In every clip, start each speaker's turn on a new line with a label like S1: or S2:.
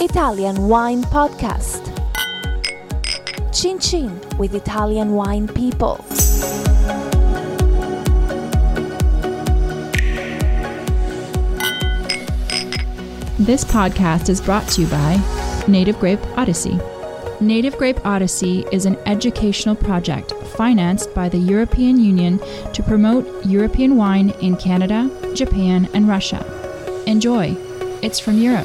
S1: Italian Wine Podcast. Chin Chin with Italian wine people.
S2: This podcast is brought to you by Native Grape Odyssey. Native Grape Odyssey is an educational project financed by the European Union to promote European wine in Canada, Japan, and Russia. Enjoy. It's from Europe.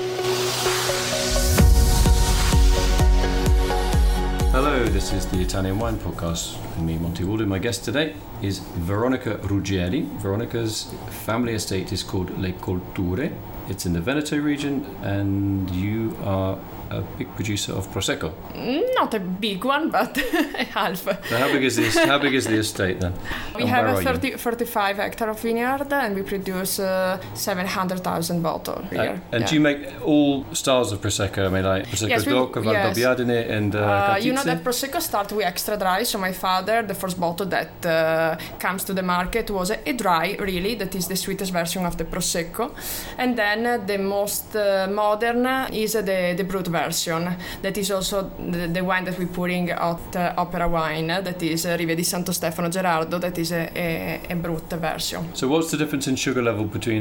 S3: Hello, this is the Italian Wine Podcast with me, Monty Walden. My guest today is Veronica Ruggieri. Veronica's family estate is called Le Colture. It's in the Veneto region, and you are a big producer of Prosecco.
S4: Not a big one, but half.
S3: So how big is the estate then?
S4: We have a 35 hectare of vineyard, and we produce 700,000 bottles a year.
S3: And do you make all styles of Prosecco? I mean, like Prosecco DOC, Valdobbiadene, and Cartizze?
S4: You know that Prosecco starts with extra dry. So my father, the first bottle that comes to the market was a dry, really. That is the sweetest version of the Prosecco. And then the most modern is the brut version. That is also the wine that we're putting at Opera Wine. That is Rive di Santo Stefano Gerardo. That is a brut version.
S3: So what's the difference in sugar level between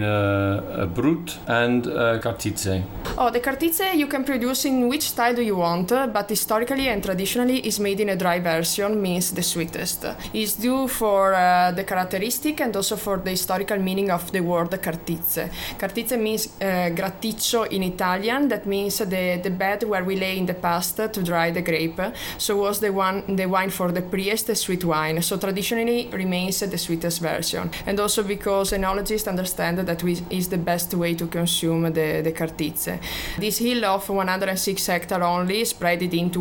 S3: a brut and Cartizze?
S4: Oh, the Cartizze you can produce in which style do you want, but historically and traditionally is made in a dry version, means the sweetest. It's due for the characteristic and also for the historical meaning of the word Cartizze. Cartizze means graticcio in Italian. That means the bed where we lay in the past to dry the grape. So was the wine for the priest, sweet wine. So traditionally remains the sweetest version. And also because enologists understand that is the best way to consume the Cartizze. This hill of 106 hectares only, spread it into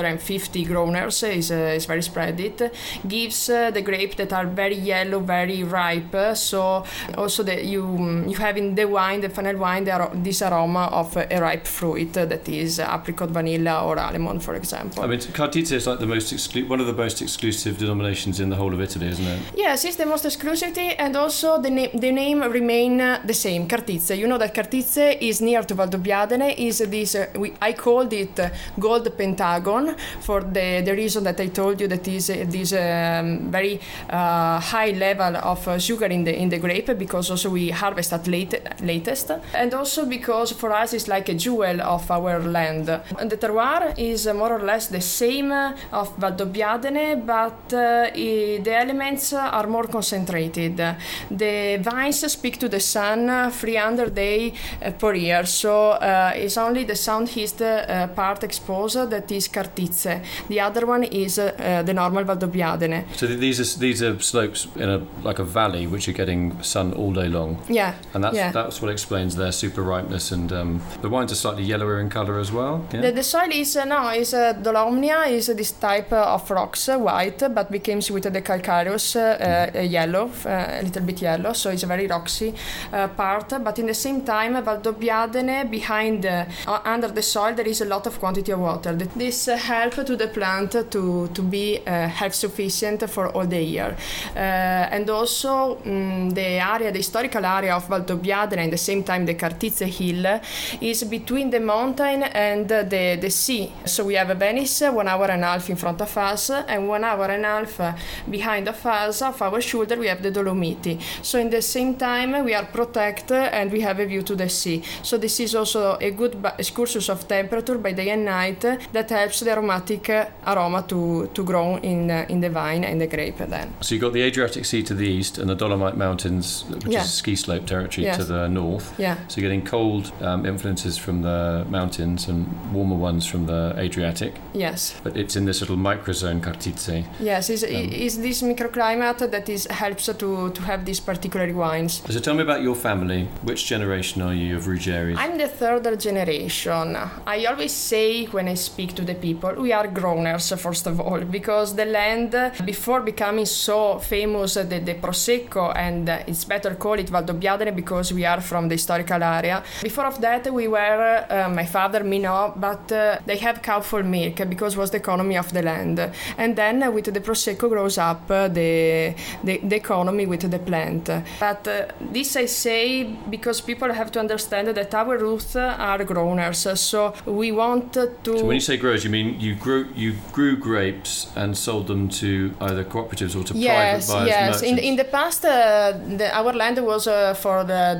S4: 150 growners, is very spread it, gives the grape that are very yellow, very ripe. So also you have in the wine, the final wine, this aroma of a ripe fruit that is apricot, vanilla, or almond, for example.
S3: I mean, Cartizze is like one of the most exclusive denominations in the whole of Italy, isn't it?
S4: Yes, it's the most exclusivity, and also the name remain the same, Cartizze. You know that Cartizze is near to Valdobbiadene. Is this I called it Gold Pentagon for the reason that I told you, that is this very high level of sugar in the grape, because also we harvest at latest, and also because for us it's like a jewel of our land. And the terroir is more or less the same of Valdobbiadene, but the elements are more concentrated. The vines speak to the sun 300 days per year, so it's only the southeast part exposed that is Cartizze. The other one is the normal Valdobbiadene.
S3: So these are slopes in a valley which are getting sun all day long.
S4: Yeah.
S3: And that's what explains their super ripeness, and the wines are slightly yellower in colour as well. Yeah? The
S4: soil is Dolomnia, is this type of rocks, white, but becomes with the calcareous yellow, a little bit yellow, so it's a very roxy part. But in the same time, Valdobbiadene, behind under the soil there is a lot of quantity of water. This helps to the plant to be self-sufficient for all the year. And also the historical area of Valdobbiadene, and at the same time the Cartizze hill, is between the mountain and the sea. So we have Venice 1 hour and a half in front of us, and 1 hour and a half behind of us, of our shoulder, we have the Dolomiti. So in the same time we are protected and we have a view to the sea. So this is also a good excursus of temperature by day and night that helps the aromatic aroma to grow in the vine and the grape then.
S3: So you've got the Adriatic Sea to the east and the Dolomite Mountains, which is ski slope territory, to the north.
S4: Yeah.
S3: So you're getting cold influences from the mountains and warmer ones from the Adriatic.
S4: Yes.
S3: But it's in this little microzone, Cartizze.
S4: Yes, it's this microclimate that helps to have these particular wines.
S3: So tell me about your family. Which generation are you of Ruggieris?
S4: I'm the third generation. I always say when I speak to the people, we are growners, first of all, because the land, before becoming so famous, the Prosecco, and it's better call it Valdobbiadene because we are from the historical area. Before of that, we were, my father, me no, but they have cow for milk because it was the economy of the land. And then with the Prosecco grows up the economy with the plant. But this I say because people have to understand that our roots are growners. So we want to...
S3: So when you say growers, you mean you grew grapes and sold them to either cooperatives or to private buyers, merchants?
S4: In the past, our land was for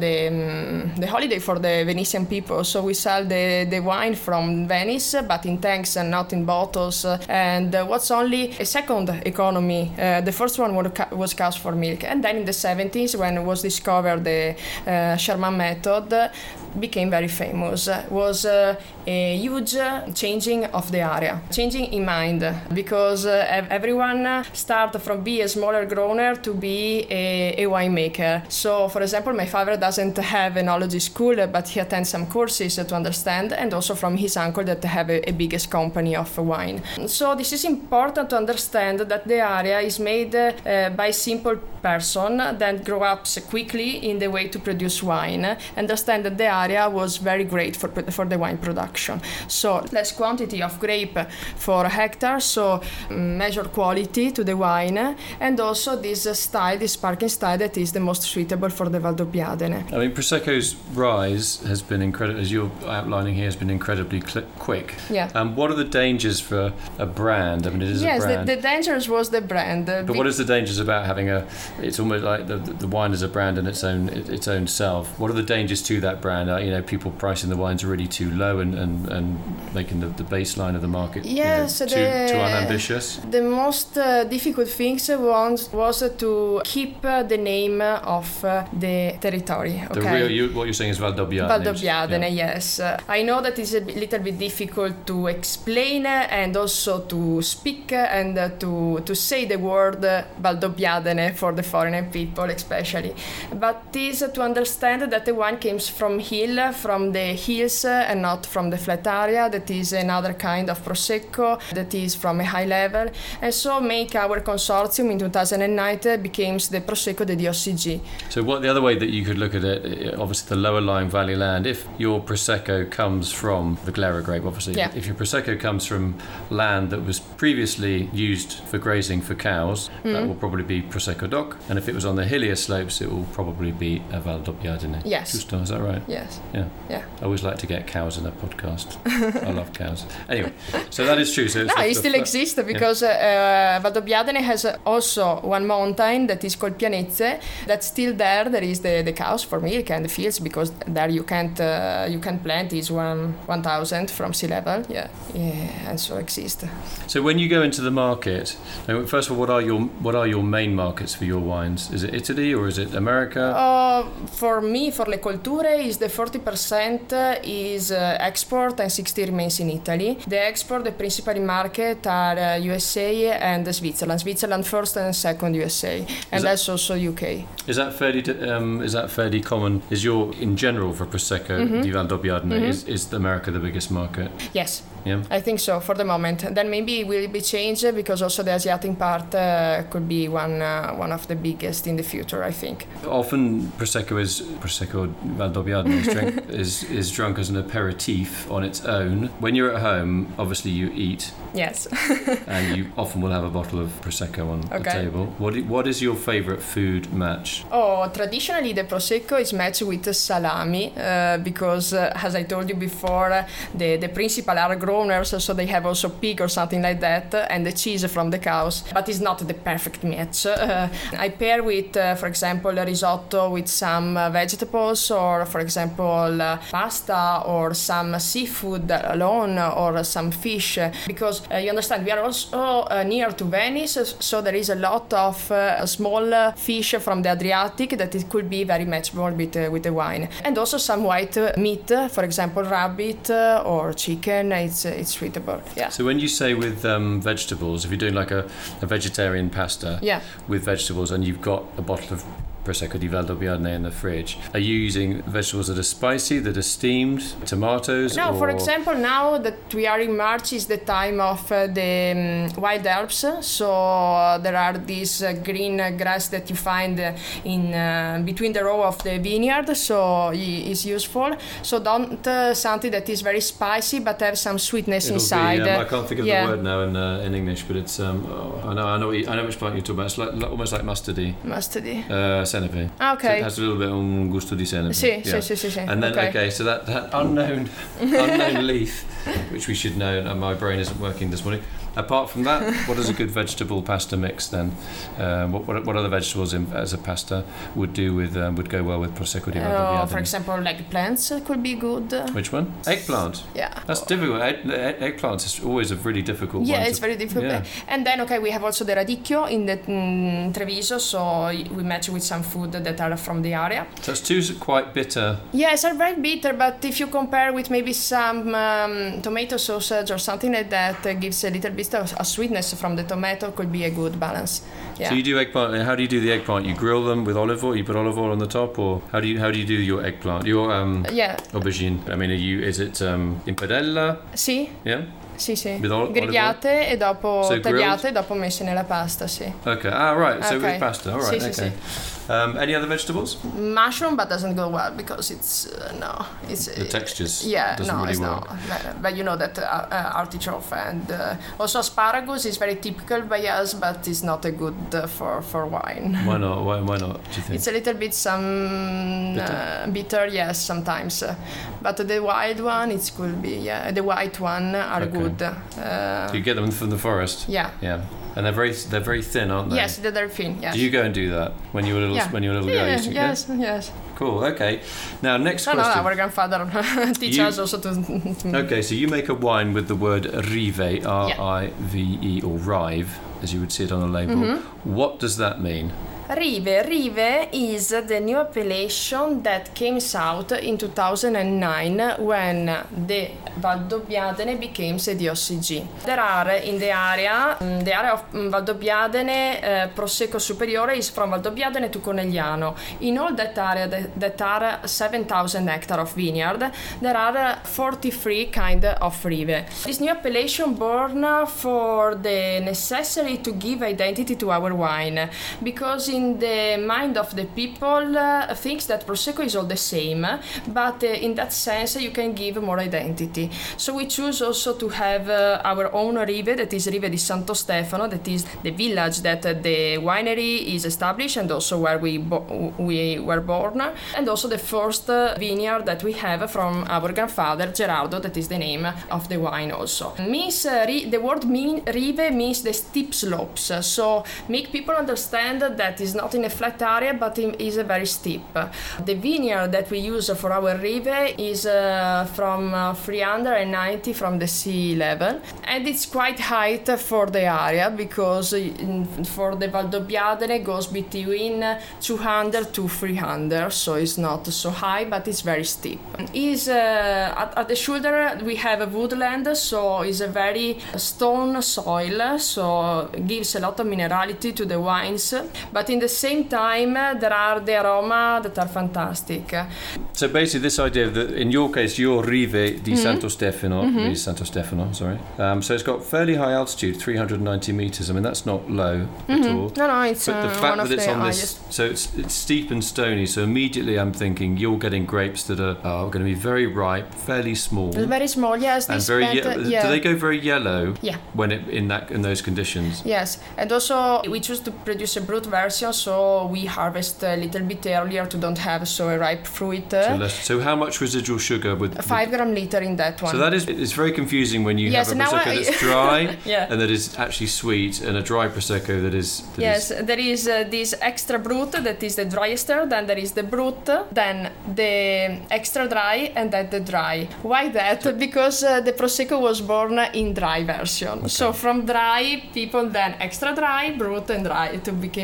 S4: the holiday for the Venetian people. So we sell the wine from Venice, but in tanks and not in bottles. And what's only a second economy. The first one was cows for milk. And then in the 70s, when was discovered the Sherman method, became very famous. Was a huge changing of the area, changing in mind, because everyone started from be a smaller grower to be a winemaker. So, for example, my father doesn't have a knowledge school, but he attends some courses to understand, and also from his uncle that have a biggest company of wine. So this is important to understand that the area is made by simple person that grow up quickly in the way to produce wine. Understand that the area was very great for the wine production. So less quantity of grape for hectare, so measure quality to the wine, and also this style, this sparkling style that is the most suitable for the Valdobbiadene.
S3: I mean, Prosecco's rise has been incredible, as you're outlining here, has been incredibly quick.
S4: Yeah.
S3: What are the dangers for a brand? I mean, it is a brand.
S4: Yes, the dangers was the brand.
S3: But what is the dangers about having it's almost like the wine is a brand in its own self. What are the dangers to that brand? People pricing the wines really too low and making the baseline of the market too unambitious.
S4: The most difficult things was to keep the name of the territory. Okay?
S3: What you're saying is Valdobbiadene.
S4: Valdobbiadene, yes. I know that it's a little bit difficult to explain and also to speak and to say the word Valdobbiadene for the foreigner people especially. But it is to understand that the wine comes from the hills and not from the flat area. That is another kind of Prosecco that is from a high level. And so make our consortium in 2009 became the Prosecco de DOCG.
S3: So what the other way that you could look at it, obviously the lower lying valley land, if your Prosecco comes from the Glera grape, obviously, if your Prosecco comes from land that was previously used for grazing for cows, that will probably be Prosecco DOC. And if it was on the hillier slopes, it will probably be a Valdobbiadene.
S4: Yes.
S3: Giusto, is that right?
S4: Yes.
S3: Yeah. I always like to get cows in a podcast. I love cows. Anyway, so that is true. So
S4: it still exists because Valdobbiadene has also one mountain that is called Pianezze. That's still there. There is the cows for milk and the fields, because there you can't plant. Is 1,000 from sea level. Yeah, and so exists.
S3: So when you go into the market, first of all, what are your main markets for your wines? Is it Italy or is it America?
S4: For me, for Le Colture, is the 40% is export and 60% remains in Italy. The export, the principal market are USA and Switzerland. Switzerland first and second USA, and that's also UK.
S3: Is that fairly common? In general for Prosecco di Valdobbiadene, is America the biggest market?
S4: Yes.
S3: Yeah.
S4: I think so for the moment. Then maybe it will be changed because also the Asiatic part could be one of the biggest in the future, I think.
S3: Often Prosecco Valdobbiadene is drunk as an aperitif on its own. When you're at home, obviously you eat.
S4: Yes.
S3: And you often will have a bottle of Prosecco on the table. What is your favorite food match?
S4: Traditionally the Prosecco is matched with salami because, as I told you before, the principal are growners, so they have also pig or something like that, and the cheese from the cows. But it's not the perfect match. I pair with, for example, risotto with some vegetables, or for example, pasta or some seafood alone, or some fish, because you understand we are also near to Venice, so there is a lot of small fish from the Adriatic that it could be very matchable with the wine, and also some white meat, for example, rabbit or chicken. It's suitable. Yeah.
S3: So when you say with vegetables, if you're doing like a vegetarian pasta with vegetables, and you've got a bottle of Prosecco di Valdobbiadene in the fridge, are you using vegetables that are spicy, that are steamed, tomatoes?
S4: No, for example, now that we are in March is the time of the wild herbs. So there are these green grass that you find in between the row of the vineyard. So it's useful. So don't something that is very spicy but have some sweetness inside.
S3: I can't think of the word now in English, but it's I know which plant you're talking about. It's like almost like mustardy. Senepe.
S4: Okay.
S3: So it has a little bit of gusto di senepe.
S4: Sì.
S3: And then so that unknown leaf, which we should know, and my brain isn't working this morning. Apart from that, what is a good vegetable pasta mix then? What other vegetables as a pasta would go well with Prosecco di Valdobbiadene?
S4: For example, eggplants could be good.
S3: Which one? Eggplant?
S4: Yeah.
S3: That's difficult. Eggplants is always a really difficult one.
S4: Yeah, it's very difficult. Yeah. And then, we have also the radicchio in the Treviso, so we match with some food that are from the area.
S3: So it's two quite bitter.
S4: Yes, they're very bitter, but if you compare with maybe some tomato sausage or something like that, gives a little bit of sweetness from the tomato, could be a good balance. Yeah.
S3: So you do eggplant. How do you do the eggplant? You grill them with olive oil. You put olive oil on the top, or how do you do your eggplant? Your aubergine. I mean, is it in padella?
S4: Sì.
S3: Yeah.
S4: Sì.
S3: Grigliate
S4: e dopo tagliate e dopo messe nella pasta, sì.
S3: Okay. Right. So with pasta. All right.
S4: Sì.
S3: Any other vegetables?
S4: Mushroom, but doesn't go well because it's
S3: the textures.
S4: Yeah,
S3: doesn't really work.
S4: But you know that artichoke and also asparagus is very typical by us, but it's not a good for wine.
S3: Why not? Why not? Do you think?
S4: It's a little bit bitter, yes, sometimes. But the wild one, it could be. The white one are good.
S3: You get them from the forest.
S4: Yeah.
S3: And they're very thin, aren't they?
S4: Yes, they're very thin. Yes.
S3: Do you go and do that when you were a little girl?
S4: Yes.
S3: Cool. Okay. Now next question.
S4: No, our grandfather teach us also to.
S3: Okay, so you make a wine with the word rive, R-I-V-E, or rive, as you would see it on the label. Mm-hmm. What does that mean?
S4: Rive is the new appellation that came out in 2009 when the Valdobbiadene became the DOCG. There are in the area of Valdobbiadene, Prosecco Superiore is from Valdobbiadene to Conegliano. In all that area that are 7,000 hectares of vineyard, there are 43 kind of rive. This new appellation born for the necessity to give identity to our wine, because in the mind of the people thinks that Prosecco is all the same, but in that sense you can give more identity. So we choose also to have our own rive, that is Rive di Santo Stefano, that is the village that the winery is established and also where we were born, and also the first vineyard that we have from our grandfather Gerardo, that is the name of the wine also. The word rive means the steep slopes, so make people understand that it's not in a flat area but it is a very steep. The vineyard that we use for our rive is from 390 from the sea level, and it's quite high for the area because for the Valdobbiadene goes between 200 to 300, so it's not so high but it's very steep. At the shoulder we have a woodland, so it's a very stone soil, so gives a lot of minerality to the wines, but in the same time there are the aroma that are fantastic.
S3: So basically this idea that in your case your Rive di Santo Stefano, sorry, so it's got fairly high altitude, 390 meters. I mean that's not low at all.
S4: No, it's
S3: but the fact that it's on
S4: highest.
S3: So it's steep and stony, so immediately I'm thinking you're getting grapes that are going to be very ripe, fairly small.
S4: Very small, yes.
S3: And very do they go very yellow?
S4: Yeah.
S3: When in those conditions?
S4: Yes, and also we choose to produce a brut version, so we harvest a little bit earlier to don't have so a ripe fruit.
S3: So how much residual sugar with
S4: 5 gram liter in that one?
S3: So that is, it's very confusing when you have a Prosecco that's dry and that is actually sweet, and a dry Prosecco that is...
S4: There is this extra brut that is the driest, then there is the brut, then the extra dry, and then the dry. Why that? Because the Prosecco was born in dry version. Okay. So from dry, people then extra dry, brut and dry to become more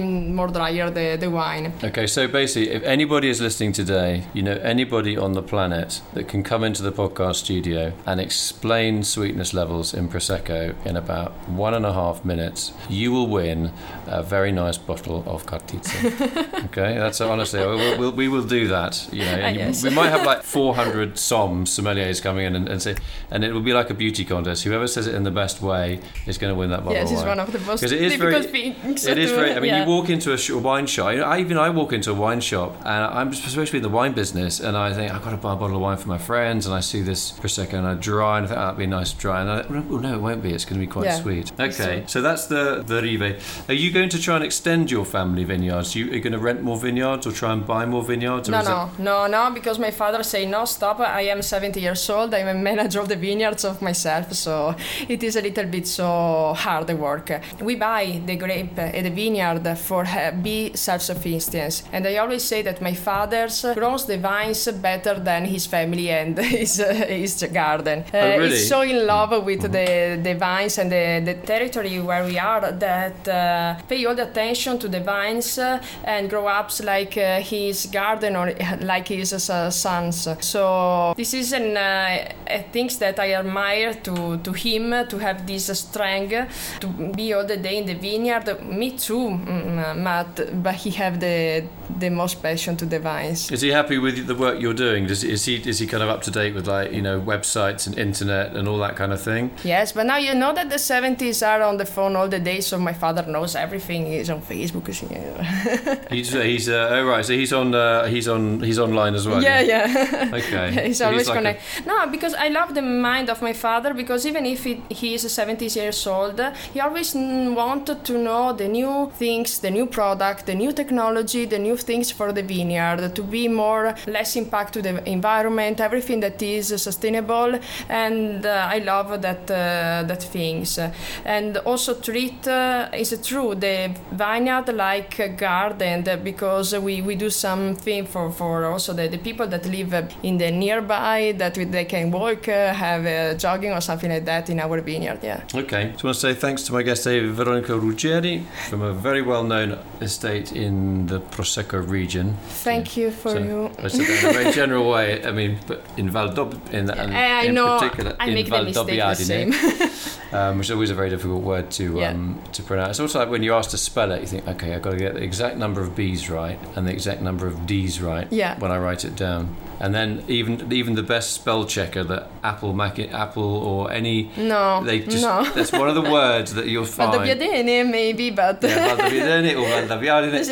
S4: drier the wine.
S3: Okay, so basically, if anybody is listening today, anybody on the planet that can come into the podcast studio and explain sweetness levels in Prosecco in about 1.5 minutes, you will win a very nice bottle of Cartizze. Okay, that's honestly, we will do that.
S4: Yes.
S3: We might have like 400 sommeliers coming in and say, and it will be like a beauty contest. Whoever says it in the best way is going to win that bottle of wine.
S4: Yes, it's one of the most
S3: it is
S4: difficult things.
S3: It is very. I mean, you walk into a wine shop. I walk into a wine shop, and I'm supposed to be in the wine business, and I think I've got to buy a bottle of wine for my friends, and I see this Prosecco, and I dry, and I think that'd be a nice dry, and I think, well, no, it won't be. It's going to be quite sweet. Okay, so that's the Rive. Are you going to try and extend your family vineyards? Are you going to rent more vineyards or try and buy more vineyards?
S4: No, because my father say no, stop. I am 70 years old. I'm a manager of the vineyards of myself, so it is a little bit so hard work. We buy the grape and the vineyard for be self-sufficient, and I always say that my father grows the vines better than his family and his garden.
S3: Really?
S4: He's so in love with the vines and the territory where we are that pay all the attention to the vines and grow up like his garden or like his sons. So this is things that I admire to him, to have this strength to be all the day in the vineyard. Me too, but he have the most passion to the vines.
S3: Is he happy with the work you're doing? Is he kind of up to date with websites and internet and all that kind of thing?
S4: Yes, but now you know that the 70s are on the phone all the day, so my father knows everything. He's on Facebook.
S3: He's oh right, so he's online as well.
S4: Yeah.
S3: Okay.
S4: He's always connected. No, because I love the mind of my father, because even if he is 70 years old, he always wanted to know the new things, the new product, the new technology, the new things for the vineyard, to be less impact to the environment, everything that is sustainable, and I love that things. And also treat is true the vineyard like a garden, because we do something for also the people that live in the nearby, that they can walk, have jogging or something like that in our vineyard. Yeah.
S3: Okay. So I want to say thanks to my guest today, Veronica Ruggieri, from a very well-known estate in the Prosecco region.
S4: Thank you for you.
S3: I said that in a very general way. I mean, but in
S4: I know
S3: particular,
S4: I
S3: in
S4: make
S3: Val
S4: the mistake
S3: Dobbiadene, which is always a very difficult word to pronounce. It's also like when you're asked to spell it, you think, okay, I've got to get the exact number of B's right and the exact number of D's right when I write it down. And then even the best spell checker that Apple or any that's one of the words that you'll find.
S4: Val Dobbiadene maybe, but
S3: Val Dobbiadene or Val Dobbiadene.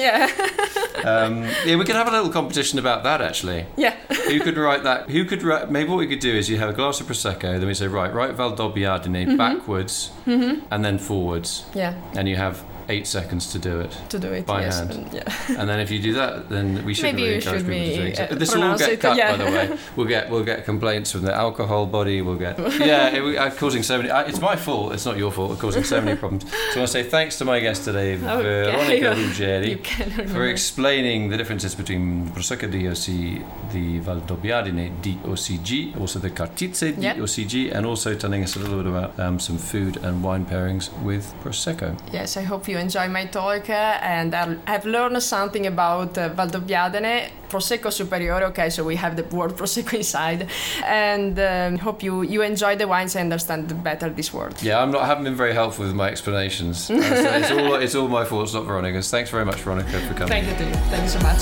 S4: Yeah.
S3: We could have a little competition about that actually.
S4: Yeah.
S3: Who could write that? Maybe what we could do is you have a glass of Prosecco, then we say write Val Dobbiadene backwards and then forwards.
S4: Yeah.
S3: And you have 8 seconds to do it by hand. And then if you do that, then we should really encourage people to drink it. This will all get cut, by the way. We'll get complaints from the alcohol body. We'll get causing so many. It's my fault. It's not your fault. We're causing so many problems. So I want to say thanks to my guest today, Veronica Ruggieri, for explaining the differences between Prosecco DOC, the Val Dobbiadene DOCG, also the Cartizze DOCG, and also telling us a little bit about some food and wine pairings with Prosecco.
S4: Yes, I hope you enjoy my talk, and I've learned something about Val Dobbiadene, Prosecco Superiore. Okay, so we have the word Prosecco inside, and hope you enjoy the wines and understand better this word.
S3: Yeah, I haven't been very helpful with my explanations. So it's all my fault. It's not Veronica's. Thanks very much, Veronica, for coming.
S4: Thank you to you. Thank you so much.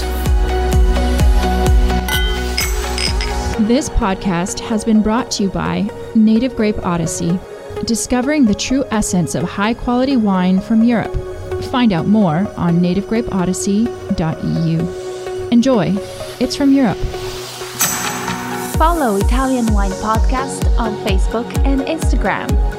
S2: This podcast has been brought to you by Native Grape Odyssey, discovering the true essence of high-quality wine from Europe. Find out more on nativegrapeodyssey.eu. Enjoy. It's from Europe.
S1: Follow Italian Wine Podcast on Facebook and Instagram.